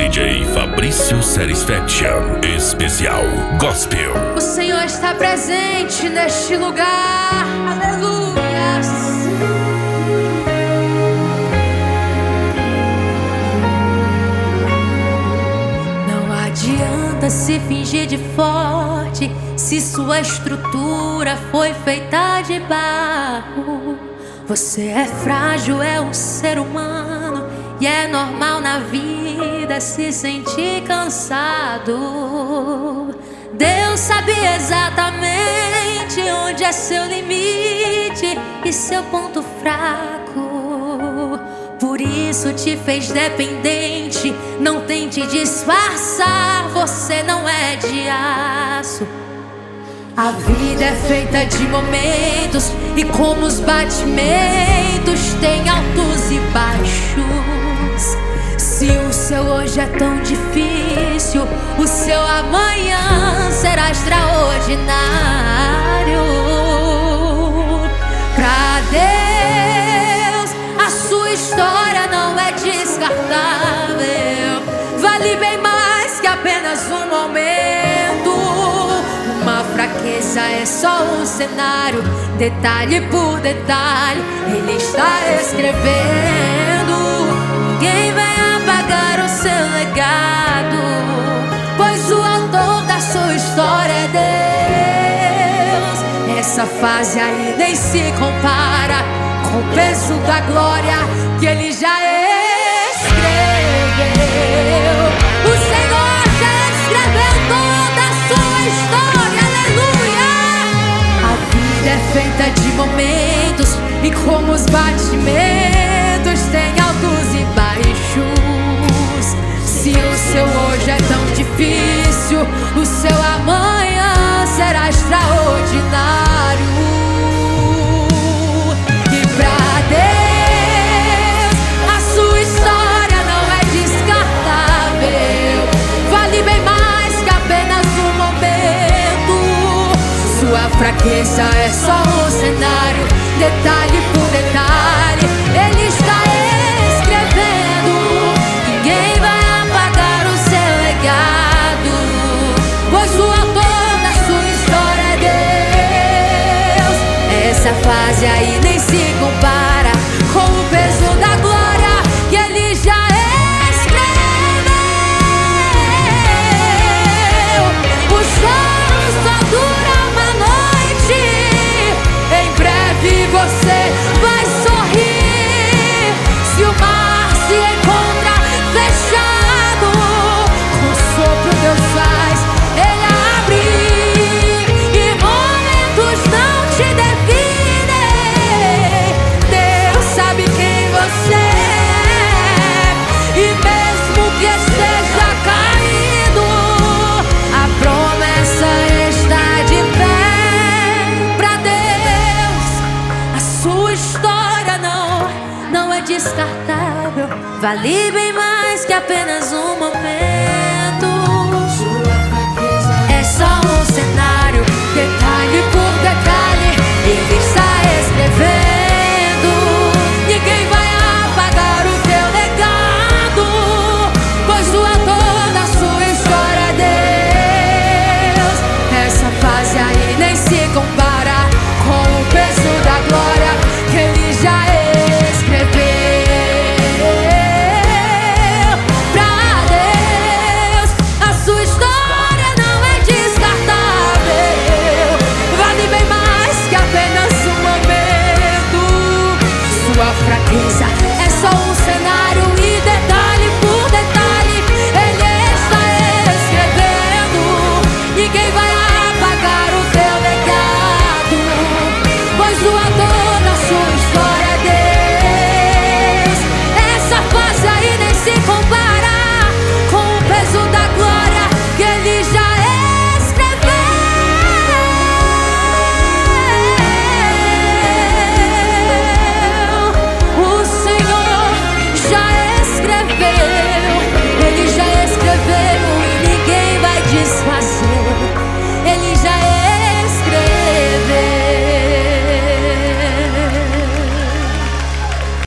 DJ Fabrício Satisfaction, especial Gospel. O Senhor está presente neste lugar, aleluias. Não adianta se fingir de forte se sua estrutura foi feita de barro. Você é frágil, é um ser humano, e é normal na vida se sentir cansado. Deus sabe exatamente onde é seu limite e seu ponto fraco. Por isso te fez dependente. Não tente disfarçar, você não é de aço. A vida é feita de momentos, e como os batimentos tem altos e baixos. Se o seu hoje é tão difícil, o seu amanhã será extraordinário. Pra Deus, a sua história não é descartável. Vale bem mais que apenas um momento. Uma fraqueza é só um cenário, detalhe por detalhe, Ele está escrevendo. Ninguém vai apagar o seu legado, pois o autor da sua história é Deus. Essa fase aí nem se compara com o peso da glória que Ele já escreveu. O Senhor já escreveu toda a sua história, aleluia. A vida é feita de momentos, e como os batimentos tem altos e baixos. Se o seu hoje é tão difícil, o seu amanhã será extraordinário. E pra Deus, a sua história não é descartável. Vale bem mais que apenas um momento. Sua fraqueza é só um cenário, detalhe por detalhe, Ele está escrevendo. Ninguém vai apagar o seu legado, pois o autor da sua história é Deus. Essa fase aí nem se compara com o peso da glória que Ele já escreveu. O choro só dura uma noite, em breve você vai sorrir. Se o mar se encontra fechado, com o sopro Deus faz Ele abrir. E momentos não te definem. Deus sabe quem você é, e mesmo que esteja caído, a promessa está de pé. Pra Deus, a sua história não é descartável. Vale bem mais que apenas um momento. É só um cenário, detalhe por detalhe, Ele está escrevendo. Ninguém vai apagar o teu legado, pois o autor da sua história é Deus. Essa fase aí nem se compara com o peso da glória que Ele já escreveu. Pra Deus, a sua história não é descartável. Vale bem mais que apenas um momento. Sua fraqueza é só um cenário, e detalhe por detalhe, Ele está escrevendo. Ninguém vai apagar o teu legado, pois o autor da sua história é Deus. Essa fase aí nem se compara com o peso da glória que Ele já escreveu. O Senhor já escreveu, Ele já escreveu, e ninguém vai desfazer.